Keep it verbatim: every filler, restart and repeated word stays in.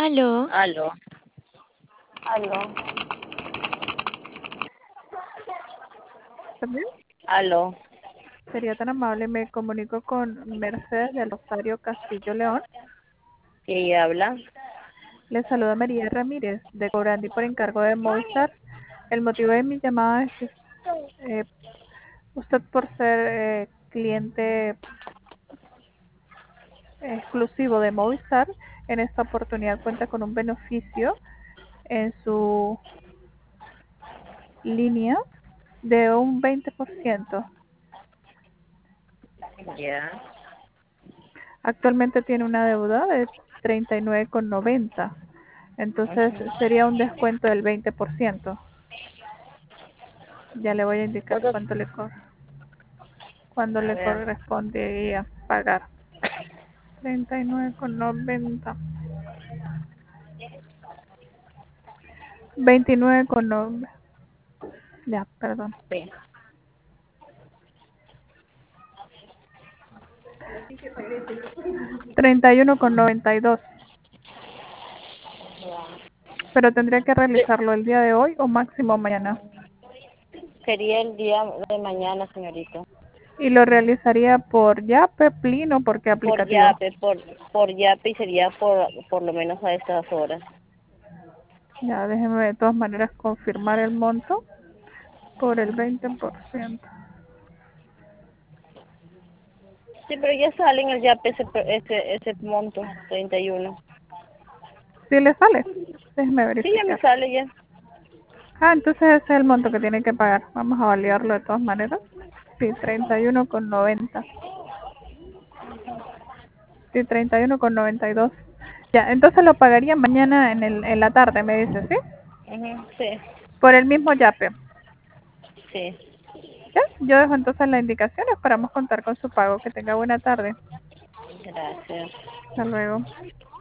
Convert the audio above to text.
Aló, Aló, aló, ¿También? aló. Sería tan amable, me comunico con Mercedes del Rosario Castillo León. ¿Quién habla? Le saluda María Ramírez de Cobrandi por encargo de Movistar. El motivo de mi llamada es que eh, usted, por ser eh, cliente exclusivo de Movistar, en esta oportunidad cuenta con un beneficio en su línea de un veinte por ciento. Ya. Actualmente tiene una deuda de treinta y nueve con noventa. Entonces sería un descuento del veinte por ciento. Ya le voy a indicar ¿Cuánto? cuánto le cor cuándo A le ver, correspondería pagar. treinta y nueve con noventa. veintinueve con noventa. Ya, perdón. sí. treinta y uno con noventa y dos. Pero tendría que Sí, realizarlo el día de hoy o máximo mañana. sería el día de mañana, señorita. Y lo realizaría por Yape, Plin o por qué Por aplicativo. Yape, por, por Yape y sería por, por lo menos a estas horas. Ya, déjeme de todas maneras confirmar el monto por el veinte por ciento. Sí, pero ya sale en el Yape ese, ese, ese monto, treinta y uno. ¿Sí le sale? Déjeme Sí, ya me verificar. sale ya. Ah, entonces ese es el monto que tiene que pagar. Vamos a validarlo de todas maneras. Sí, treinta y uno con noventa. Sí, treinta y uno con noventa y dos. Ya, entonces lo pagaría mañana en, el, en la tarde, me dice, ¿sí? Ujú, sí, Por el mismo Yape. sí. Ya, yo dejo entonces la indicación. Esperamos contar con su pago. Que tenga buena tarde. Gracias. Hasta luego.